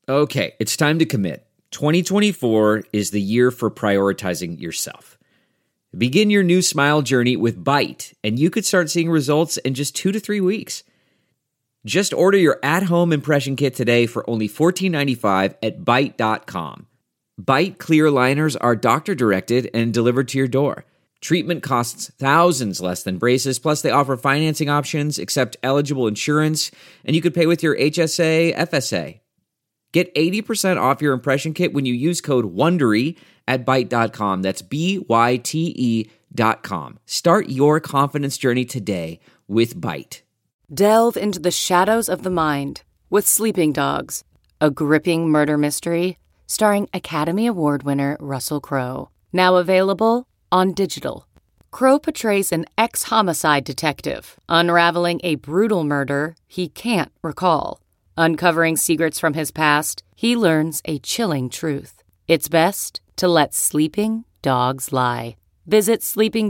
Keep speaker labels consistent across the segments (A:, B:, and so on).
A: Okay, it's time to commit. 2024 is the year for prioritizing yourself. Begin your new smile journey with Byte, and you could start seeing results in just 2 to 3 weeks. Just order your at-home impression kit today for only $14.95 at Byte.com. Byte clear liners are doctor-directed and delivered to your door. Treatment costs thousands less than braces, plus they offer financing options, accept eligible insurance, and you could pay with your HSA, FSA. Get 80% off your impression kit when you use code WONDERY at Byte.com. That's BYTE.com. Start your confidence journey today with Byte.
B: Delve into the shadows of the mind with Sleeping Dogs, a gripping murder mystery starring Academy Award winner Russell Crowe. Now available on digital. Crowe portrays an ex-homicide detective unraveling a brutal murder he can't recall. Uncovering secrets from his past, he learns a chilling truth. It's best to let sleeping dogs lie. Visit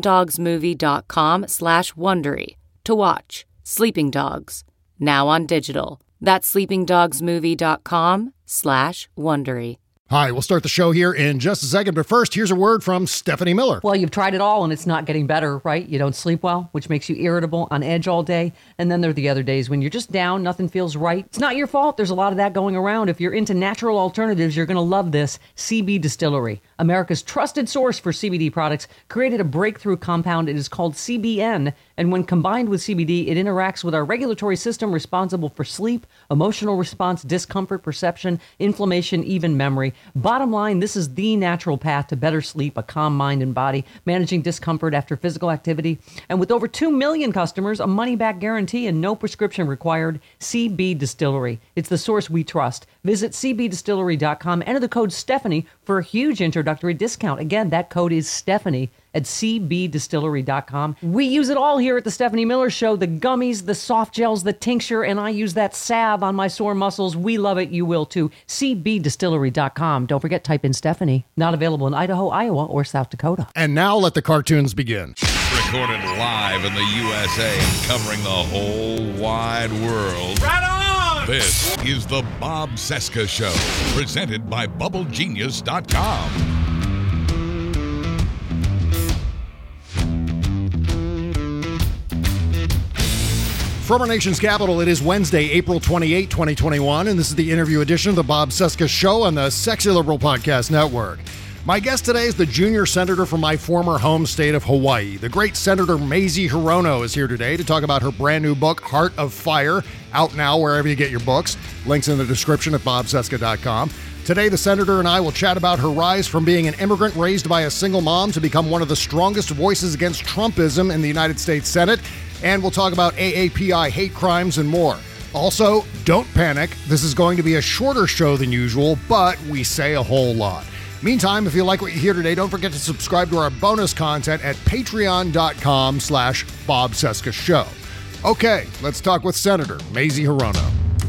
B: sleepingdogsmovie.com/Wondery to watch Sleeping Dogs, now on digital. That's sleepingdogsmovie.com/Wondery.
C: Hi, we'll start the show here in just a second, but first, here's a word from Stephanie Miller.
D: Well, you've tried it all and it's not getting better, right? You don't sleep well, which makes you irritable, on edge all day. And then there are the other days when you're just down, nothing feels right. It's not your fault. There's a lot of that going around. If you're into natural alternatives, you're going to love this. CB Distillery, America's trusted source for CBD products, created a breakthrough compound. It is called CBN. And when combined with CBD, it interacts with our regulatory system responsible for sleep, emotional response, discomfort, perception, inflammation, even memory. Bottom line, this is the natural path to better sleep, a calm mind and body, managing discomfort after physical activity. And with over 2 million customers, a money-back guarantee, and no prescription required, CB Distillery. It's the source we trust. Visit cbdistillery.com. Enter the code Stephanie for a huge introductory discount. Again, that code is Stephanie at cbdistillery.com. We use it all here at the Stephanie Miller Show, the gummies, the soft gels, the tincture, and I use that salve on my sore muscles. We love it. You will too. cbdistillery.com. Don't forget, type in Stephanie. Not available in Idaho, Iowa, or South Dakota.
C: And now let the cartoons begin.
E: Recorded live in the USA, covering the whole wide world. Right on! This is the Bob Cesca Show, presented by BubbleGenius.com.
C: From our nation's capital, it is Wednesday, April 28, 2021, and this is the interview edition of the Bob Cesca Show on the Sexy Liberal Podcast Network. My guest today is the junior senator from my former home state of Hawaii. The great Senator Mazie Hirono is here today to talk about her brand new book, Heart of Fire, out now wherever you get your books. Links in the description at bobcesca.com. Today, the senator and I will chat about her rise from being an immigrant raised by a single mom to become one of the strongest voices against Trumpism in the United States Senate. And we'll talk about AAPI, hate crimes, and more. Also, don't panic. This is going to be a shorter show than usual, but we say a whole lot. Meantime, if you like what you hear today, don't forget to subscribe to our bonus content at patreon.com/Bob Cesca Show. Okay, let's talk with Senator Mazie Hirono.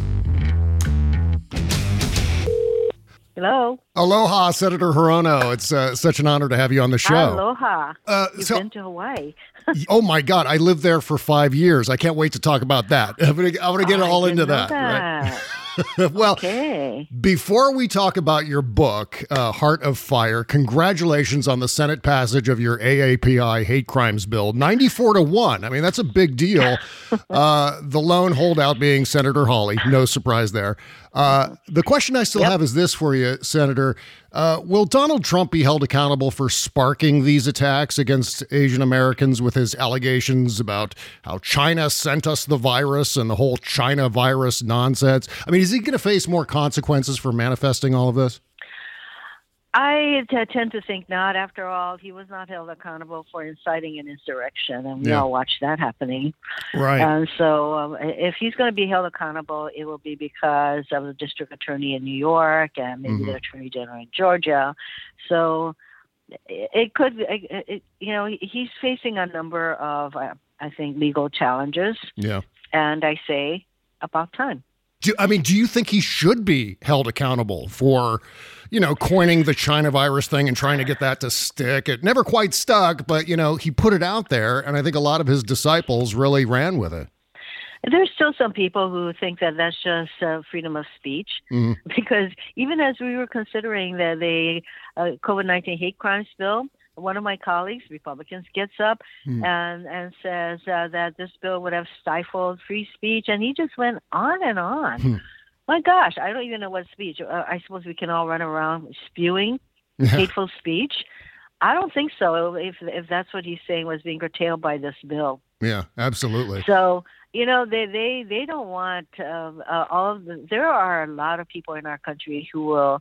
F: Hello.
C: Aloha, Senator Hirono. It's such an honor to have you on the show.
F: Aloha. You've been to Hawaii.
C: Oh, my God. I lived there for 5 years. I can't wait to talk about that. I'm going to get all into that. Right? Well, okay. Before we talk about your book, Heart of Fire, congratulations on the Senate passage of your AAPI hate crimes bill, 94-1. I mean, that's a big deal. The lone holdout being Senator Hawley. No surprise there. The question I still have is this for you, Senator. Will Donald Trump be held accountable for sparking these attacks against Asian Americans with his allegations about how China sent us the virus and the whole China virus nonsense? I mean, is he going to face more consequences for manifesting all of this?
F: I tend to think not. After all, he was not held accountable for inciting an insurrection, and we all watched that happening.
C: Right.
F: And so if he's going to be held accountable, it will be because of the district attorney in New York and maybe the attorney general in Georgia. So it could, he's facing a number of, I think, legal challenges.
C: Yeah.
F: And I say, about time.
C: Do you think he should be held accountable for, coining the China virus thing and trying to get that to stick? It never quite stuck, but, he put it out there, and I think a lot of his disciples really ran with it.
F: There's still some people who think that that's just freedom of speech, because even as we were considering the COVID-19 hate crimes bill, one of my colleagues, Republicans, gets up and says that this bill would have stifled free speech, and he just went on and on. My gosh, I don't even know what speech. I suppose we can all run around spewing hateful speech. I don't think so, if that's what he's saying was being curtailed by this bill.
C: Yeah, absolutely.
F: So, they don't want all of the. There are a lot of people in our country who will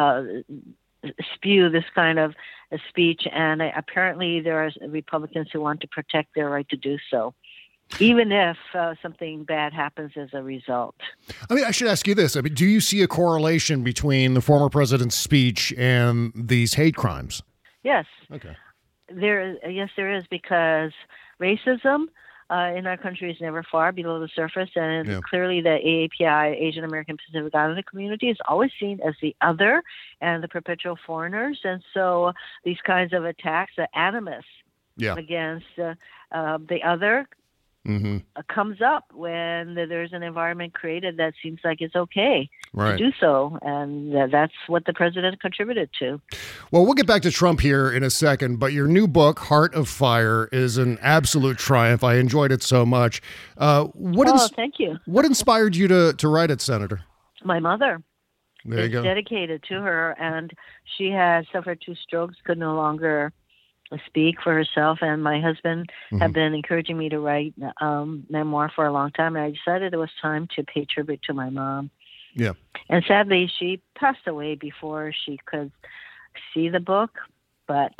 F: spew this kind of speech, and apparently there are Republicans who want to protect their right to do so, even if something bad happens as a result.
C: I mean, I should ask you this. I mean, do you see a correlation between the former president's speech and these hate crimes?
F: Yes.
C: Okay.
F: There is, because racism in our country is never far below the surface, and clearly the AAPI, Asian American Pacific Islander community, is always seen as the other and the perpetual foreigners, and so these kinds of attacks, the animus against the other, comes up when there's an environment created that seems like it's okay to do so, and that's what the president contributed to.
C: Well, we'll get back to Trump here in a second, but your new book, Heart of Fire, is an absolute triumph. I enjoyed it so much.
F: Thank you.
C: What inspired you to write it, Senator?
F: My mother.
C: There you go.
F: Dedicated to her, and she had suffered 2 strokes, could no longer speak for herself, and my husband had been encouraging me to write memoir for a long time, and I decided it was time to pay tribute to my mom.
C: Yeah.
F: And sadly, she passed away before she could see the book, but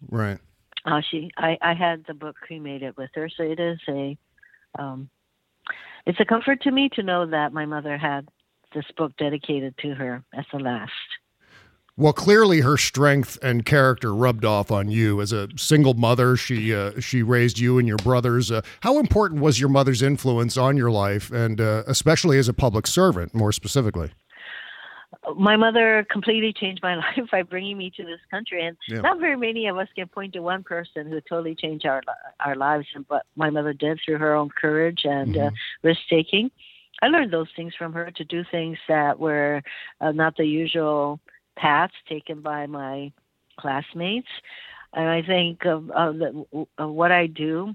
F: I had the book cremated with her, so it is it's a comfort to me to know that my mother had this book dedicated to her as the last.
C: Well, clearly her strength and character rubbed off on you. As a single mother, she raised you and your brothers. How important was your mother's influence on your life, and especially as a public servant, more specifically?
F: My mother completely changed my life by bringing me to this country, and not very many of us can point to one person who totally changed our lives, but my mother did through her own courage and risk-taking. I learned those things from her, to do things that were not the usual paths taken by my classmates. And I think what I do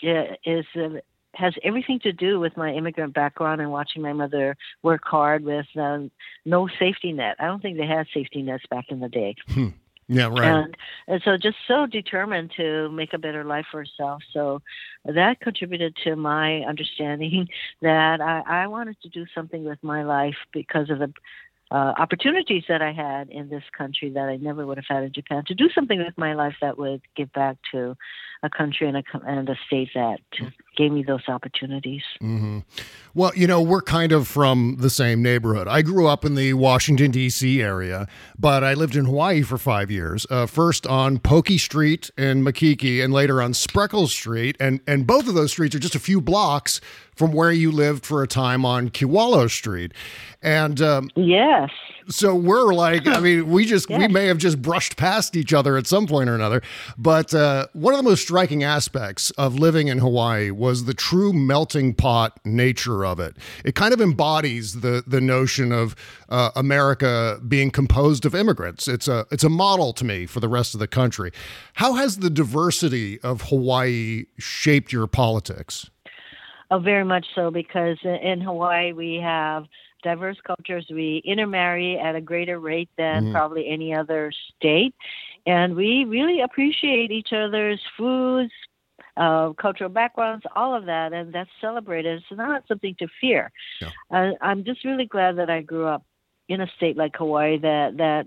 F: has everything to do with my immigrant background and watching my mother work hard with no safety net. I don't think they had safety nets back in the day.
C: Yeah, right.
F: And so just so determined to make a better life for herself. So that contributed to my understanding that I wanted to do something with my life because of the opportunities that I had in this country that I never would have had in Japan, to do something with my life that would give back to a country and a state that gave me those opportunities.
C: Mm-hmm. Well, we're kind of from the same neighborhood. I grew up in the Washington, D.C. area, but I lived in Hawaii for 5 years, first on Pokey Street in Makiki and later on Spreckles Street. And both of those streets are just a few blocks from where you lived for a time on Kewalo Street. And
F: yes.
C: So we're like, I mean, we may have just brushed past each other at some point or another. But one of the most striking aspects of living in Hawaii was the true melting pot nature of it. It kind of embodies the notion of America being composed of immigrants. It's a model to me for the rest of the country. How has the diversity of Hawaii shaped your politics?
F: Oh, very much so, because in Hawaii we have diverse cultures. We intermarry at a greater rate than probably any other state. And we really appreciate each other's foods, cultural backgrounds, all of that. And that's celebrated. It's not something to fear. Yeah. I'm just really glad that I grew up in a state like Hawaii that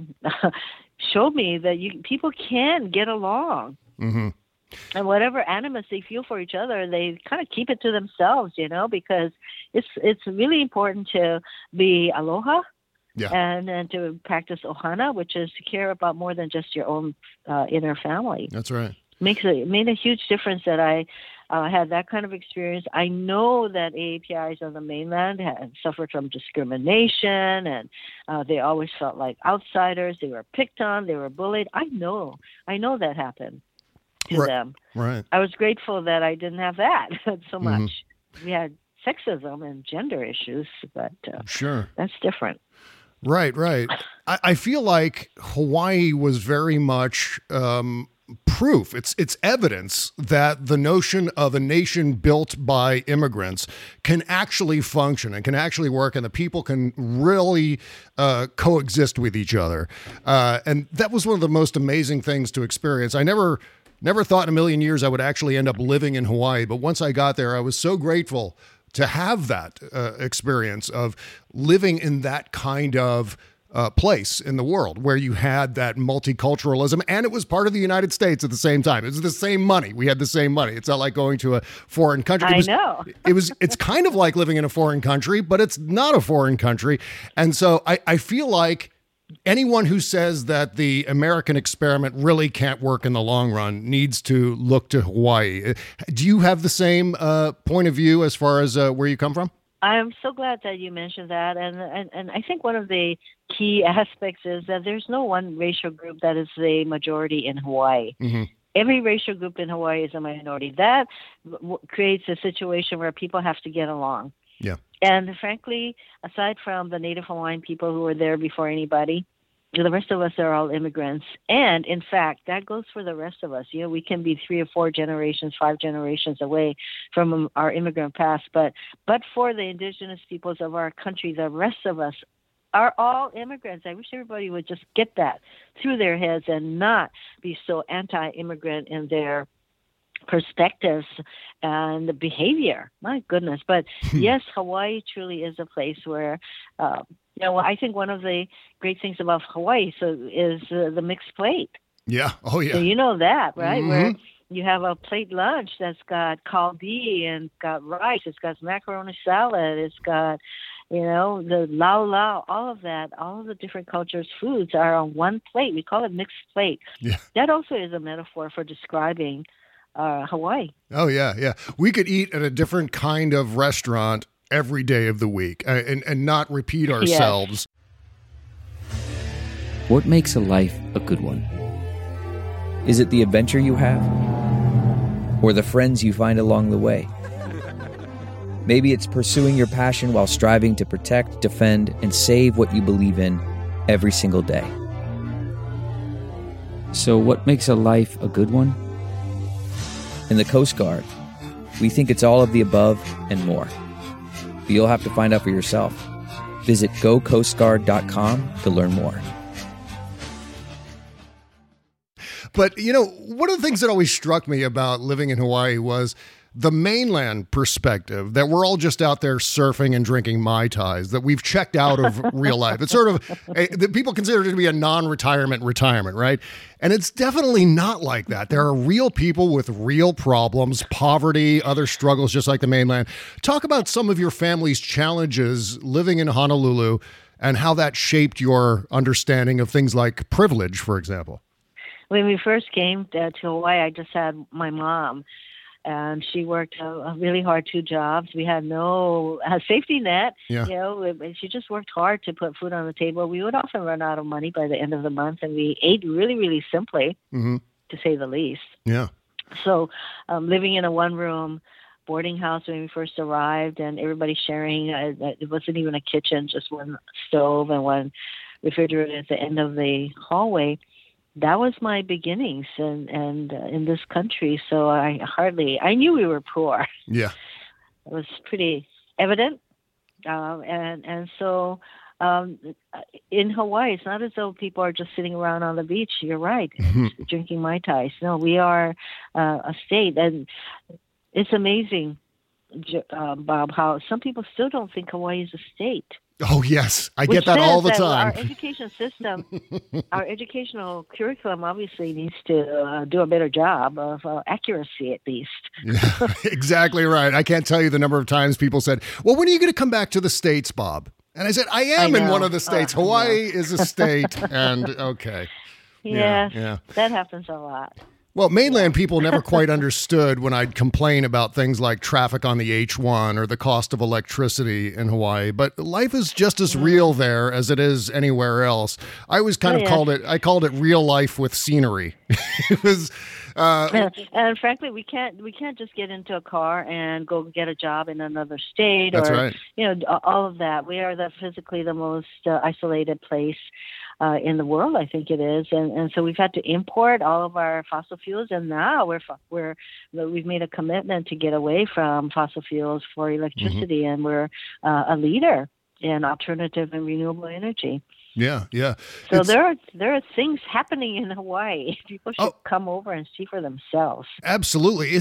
F: showed me that people can get along. Mm-hmm. And whatever animus they feel for each other, they kind of keep it to themselves, because it's really important to be aloha and to practice ohana, which is to care about more than just your own inner family.
C: That's right.
F: It made a huge difference that I had that kind of experience. I know that AAPIs on the mainland had suffered from discrimination, and they always felt like outsiders. They were picked on. They were bullied. I know that happened to them.
C: Right.
F: I was grateful that I didn't have that so much. We had sexism and gender issues, but
C: sure,
F: that's different.
C: Right. I feel like Hawaii was very much proof. It's evidence that the notion of a nation built by immigrants can actually function and can actually work, and the people can really coexist with each other. And that was one of the most amazing things to experience. I never thought in a million years I would actually end up living in Hawaii, but once I got there, I was so grateful to have that experience of living in that kind of place in the world where you had that multiculturalism, and it was part of the United States at the same time. It was the same money. We had the same money. It's not like going to a foreign country.
F: I know.
C: It's kind of like living in a foreign country, but it's not a foreign country. And so I feel like anyone who says that the American experiment really can't work in the long run needs to look to Hawaii. Do you have the same point of view as far as where you come from?
F: I'm so glad that you mentioned that. And I think one of the key aspects is that there's no one racial group that is the majority in Hawaii. Mm-hmm. Every racial group in Hawaii is a minority. That creates a situation where people have to get along.
C: Yeah.
F: And frankly, aside from the Native Hawaiian people who were there before anybody, the rest of us are all immigrants. And in fact, that goes for the rest of us. We can be 3 or 4 generations, 5 generations away from our immigrant past. But for the indigenous peoples of our country, the rest of us are all immigrants. I wish everybody would just get that through their heads and not be so anti-immigrant in their perspectives and the behavior. My goodness. But yes, Hawaii truly is a place where, I think one of the great things about Hawaii is the mixed plate.
C: Yeah. Oh, yeah.
F: So you know that, right?
C: Mm-hmm.
F: Where you have a plate lunch that's got kalbi and got rice. It's got macaroni salad. It's got, the lau, all of that, all of the different cultures' foods are on one plate. We call it mixed plate.
C: Yeah.
F: That also is a metaphor for describing Hawaii.
C: Oh, yeah. We could eat at a different kind of restaurant every day of the week and not repeat ourselves.
A: Yes. What makes a life a good one? Is it the adventure you have? Or the friends you find along the way? Maybe it's pursuing your passion while striving to protect, defend, and save what you believe in every single day. So what makes a life a good one? In the Coast Guard, we think it's all of the above and more. But you'll have to find out for yourself. Visit gocoastguard.com to learn more.
C: But, one of the things that always struck me about living in Hawaii was the mainland perspective, that we're all just out there surfing and drinking Mai Tais, that we've checked out of real life. It's sort of, that people consider it to be a non-retirement retirement, right? And it's definitely not like that. There are real people with real problems, poverty, other struggles, just like the mainland. Talk about some of your family's challenges living in Honolulu and how that shaped your understanding of things like privilege, for example.
F: When we first came to Hawaii, I just had my mom. And she worked really hard, 2 jobs. We had no safety net.
C: Yeah.
F: She just worked hard to put food on the table. We would often run out of money by the end of the month, and we ate really, really simply, to say the least.
C: Yeah.
F: So living in a one-room boarding house when we first arrived, and everybody sharing, it wasn't even a kitchen, just one stove and one refrigerator at the end of the hallway. That was my beginnings and in this country. So I knew we were poor.
C: Yeah.
F: It was pretty evident. So in Hawaii, it's not as though people are just sitting around on the beach. You're right. Drinking Mai Tais. No, we are a state. And it's amazing, Bob, how some people still don't think Hawaii is a state.
C: Oh, yes. I get that all the time.
F: Our education system, our educational curriculum obviously needs to do a better job of accuracy, at least.
C: Yeah, exactly right. I can't tell you the number of times people said, well, when are you going to come back to the States, Bob? And I said, I am in one of the states. Hawaii is a state. And okay.
F: Yes, yeah. That happens a lot.
C: Well, mainland people never quite understood when I'd complain about things like traffic on the H1 or the cost of electricity in Hawaii. But life is just as real there as it is anywhere else. I always kind of called it real life with scenery. It was.
F: And frankly, we can't just get into a car and go get a job in another state.
C: That's right.
F: All of that. We are physically the most isolated place in the world, I think it is, and so we've had to import all of our fossil fuels, and now we've made a commitment to get away from fossil fuels for electricity, and we're a leader in alternative and renewable energy.
C: Yeah.
F: So there are things happening in Hawaii. People should come over and see for themselves.
C: Absolutely.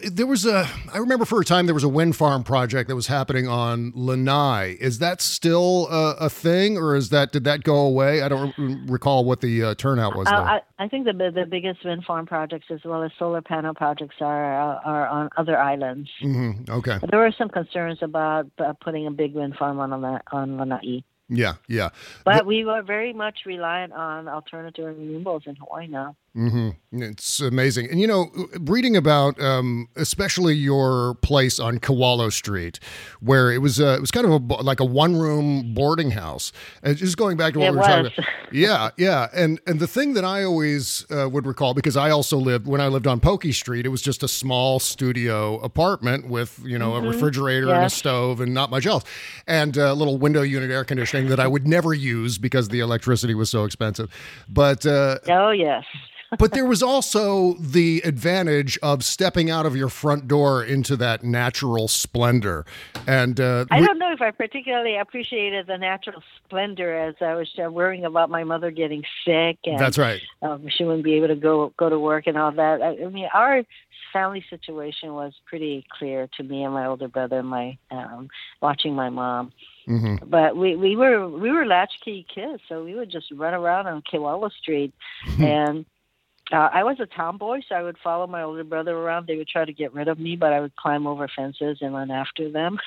C: I remember for a time there was a wind farm project that was happening on Lanai. Is that still a thing, or did that go away? I don't recall what the turnout was there.
F: I think the biggest wind farm projects, as well as solar panel projects, are on other islands.
C: Mm-hmm. Okay.
F: There were some concerns about putting a big wind farm on Lanai.
C: Yeah.
F: But we were very much reliant on alternative renewables in Hawaii now.
C: Mm-hmm. It's amazing. And, reading about especially your place on Kewalo Street, where it was kind of like a one-room boarding house. And just going back to what we were talking about. Yeah. And the thing that I always would recall, because I also when I lived on Pokey Street, it was just a small studio apartment with, a refrigerator and a stove and not much else. And a little window unit air conditioning that I would never use because the electricity was so expensive. But
F: oh, yes.
C: But there was also the advantage of stepping out of your front door into that natural splendor. And
F: I don't know if I particularly appreciated the natural splendor, as I was worrying about my mother getting sick. And,
C: that's right.
F: She wouldn't be able to go to work and all that. I mean, our family situation was pretty clear to me and my older brother, watching my mom. Mm-hmm. But we were latchkey kids, so we would just run around on Kewalo Street, and I was a tomboy, so I would follow my older brother around. They would try to get rid of me, but I would climb over fences and run after them.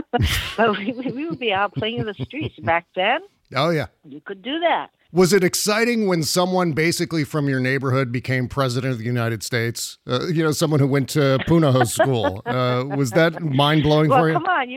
F: But we would be out playing in the streets back then.
C: Oh yeah,
F: you could do that.
C: Was it exciting when someone basically from your neighborhood became president of the United States? Someone who went to Punahou School. Was that mind-blowing for you?
F: Well, come on.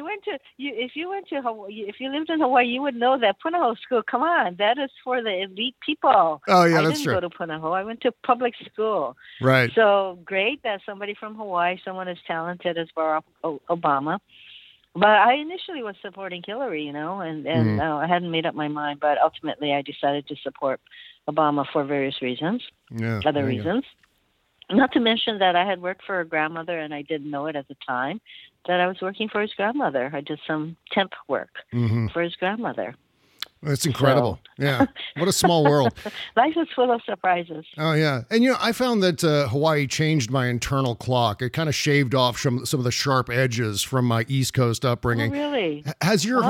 F: If you went to Hawaii, if you lived in Hawaii, you would know that Punahou School, come on, that is for the elite people.
C: Oh, yeah, that's true.
F: I didn't go to Punahou. I went to public school.
C: Right.
F: So great that somebody from Hawaii, someone as talented as Barack Obama. But I initially was supporting Hillary, and I hadn't made up my mind. But ultimately, I decided to support Obama for various reasons, other reasons. Not to mention that I had worked for a grandmother, and I didn't know it at the time, that I was working for his grandmother. I did some temp work for his grandmother.
C: That's incredible. So. Yeah. What a small world.
F: Life is full of surprises.
C: Oh, yeah. And, I found that Hawaii changed my internal clock. It kind of shaved off some of the sharp edges from my East Coast upbringing.
F: Oh, really?
C: Has your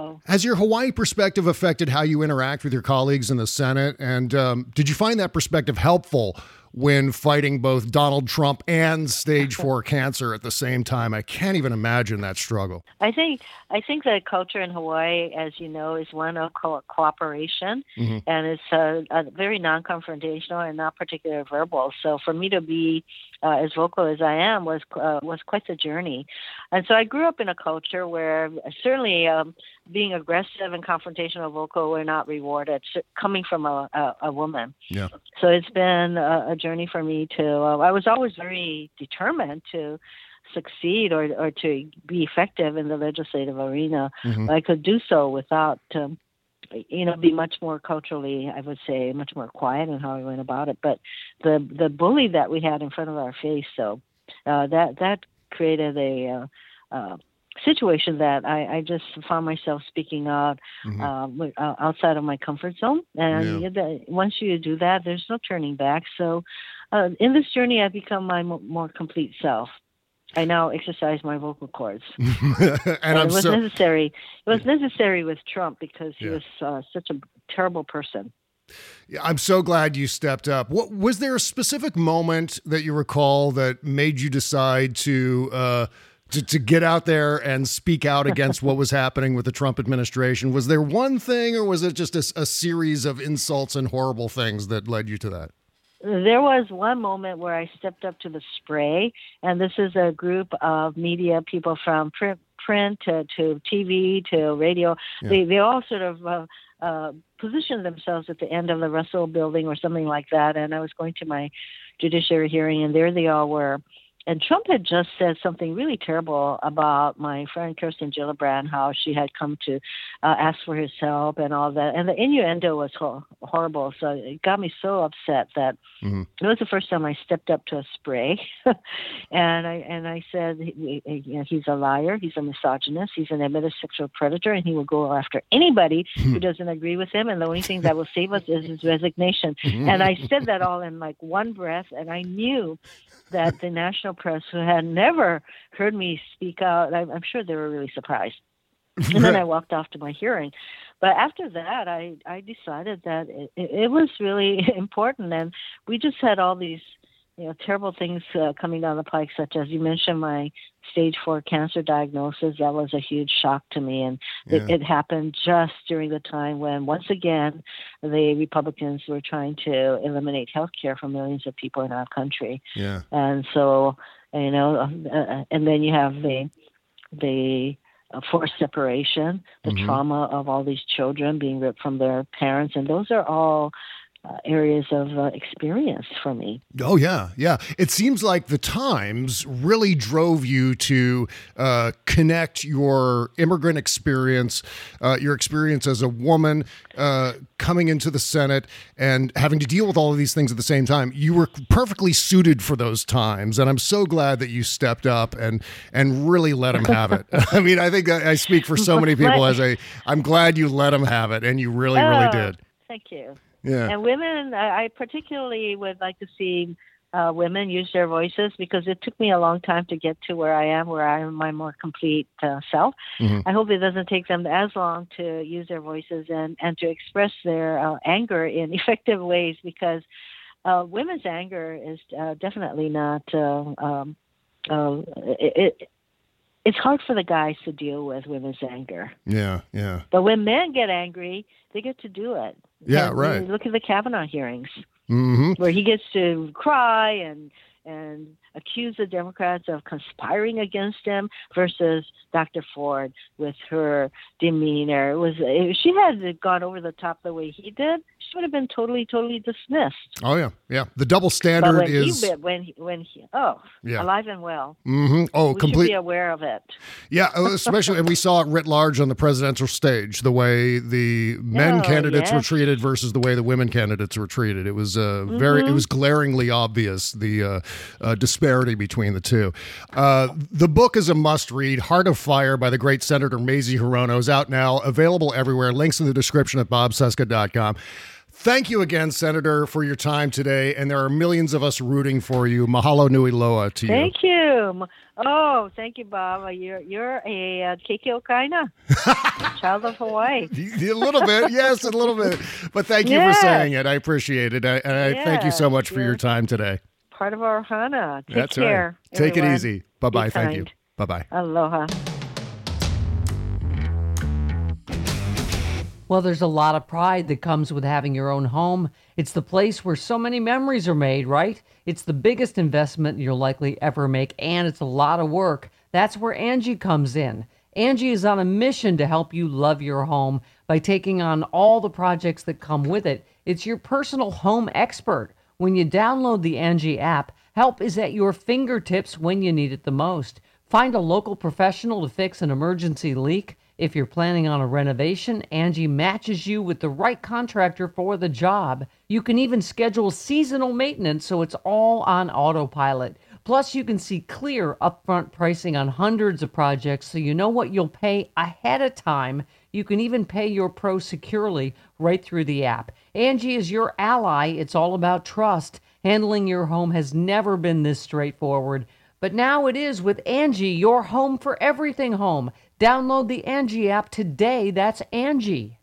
C: Hawaii perspective affected how you interact with your colleagues in the Senate? And did you find that perspective helpful when fighting both Donald Trump and stage 4 cancer at the same time? I can't even imagine that struggle.
F: I think the culture in Hawaii, as you know, is one of cooperation, and it's a very non-confrontational and not particularly verbal. So for me to be as vocal as I am was quite the journey. And so I grew up in a culture where certainly being aggressive and confrontational vocal were not rewarded, coming from a woman.
C: Yeah.
F: So it's been a journey for me to, I was always very determined to succeed or to be effective in the legislative arena. I could do so without, be much more culturally, I would say, much more quiet in how I went about it. But the bully that we had in front of our face, so that created a situation that I just found myself speaking out outside of my comfort zone. And once you do that, there's no turning back. So in this journey, I've become my more complete self. I now exercise my vocal cords.
C: And it
F: was necessary. It was necessary with Trump because he was such a terrible person.
C: Yeah, I'm so glad you stepped up. Was there a specific moment that you recall that made you decide to get out there and speak out against what was happening with the Trump administration? Was there one thing, or was it just a series of insults and horrible things that led you to that?
F: There was one moment where I stepped up to the spray, and this is a group of media people from print to TV to radio. Yeah. They all sort of positioned themselves at the end of the Russell Building or something like that, and I was going to my judiciary hearing, and there they all were. And Trump had just said something really terrible about my friend Kirsten Gillibrand, how she had come to ask for his help and all that. And the innuendo was horrible. So it got me so upset that it was the first time I stepped up to a spray. and I said, he's a liar, he's a misogynist, he's an admitted sexual predator, and he will go after anybody who doesn't agree with him. And the only thing that will save us is his resignation. And I said that all in like one breath. And I knew that the national press, who had never heard me speak out, I'm sure they were really surprised. And then I walked off to my hearing. But after that, I decided that it was really important. And we just had all these terrible things coming down the pike, such as you mentioned my stage 4 cancer diagnosis. That was a huge shock to me. And it happened just during the time when, once again, the Republicans were trying to eliminate health care for millions of people in our country. Yeah. And so, and then you have the forced separation, the trauma of all these children being ripped from their parents. And those are all areas of experience for me.
C: Oh, yeah. Yeah. It seems like the Times really drove you to connect your immigrant experience, your experience as a woman coming into the Senate and having to deal with all of these things at the same time. You were perfectly suited for those times. And I'm so glad that you stepped up and really let him have it. I mean, I think I speak for so many people I'm glad you let him have it. And you really did.
F: Thank you.
C: Yeah.
F: And women, I particularly would like to see women use their voices, because it took me a long time to get to where I am my more complete self. I hope it doesn't take them as long to use their voices and to express their anger in effective ways, because women's anger is definitely not it's hard for the guys to deal with women's anger.
C: Yeah, yeah.
F: But when men get angry, they get to do it.
C: Yeah,
F: and
C: right.
F: Look at the Kavanaugh hearings, where he gets to cry and accuse the Democrats of conspiring against him, versus Dr. Ford with her demeanor. If she had gone over the top the way he did, she would have been totally dismissed.
C: Oh yeah, yeah. The double standard is
F: alive and well.
C: Oh,
F: we should be aware of it.
C: Yeah, especially, and we saw it writ large on the presidential stage, the way the men candidates were treated versus the way the women candidates were treated. It was it was glaringly obvious, the disparity between the two. The book is a must-read. Heart of Fire by the great Senator Mazie Hirono is out now, available everywhere. Links in the description at bobcesca.com. Thank you again, Senator, for your time today, and there are millions of us rooting for you. Mahalo nui loa to you.
F: Thank you. Oh, thank you, Bob. You're a Keiki Okaina, child of Hawaii.
C: A little bit, yes, a little bit. But thank you for saying it. I appreciate it. I thank you so much for your time today.
F: Part of our hana.
C: That's
F: care.
C: Right. Take
F: everyone.
C: it easy. Bye-bye. Thank you. Bye-bye.
F: Aloha.
D: Well, there's a lot of pride that comes with having your own home. It's the place where so many memories are made, right? It's the biggest investment you'll likely ever make, and it's a lot of work. That's where Angie comes in. Angie is on a mission to help you love your home by taking on all the projects that come with it. It's your personal home expert. When you download the Angie app, help is at your fingertips when you need it the most. Find a local professional to fix an emergency leak. If you're planning on a renovation, Angie matches you with the right contractor for the job. You can even schedule seasonal maintenance, so it's all on autopilot. Plus, you can see clear upfront pricing on hundreds of projects, so you know what you'll pay ahead of time. You can even pay your pro securely right through the app. Angie is your ally. It's all about trust. Handling your home has never been this straightforward, but now it is with Angie, your home for everything home. Download the Angie app today. That's Angie.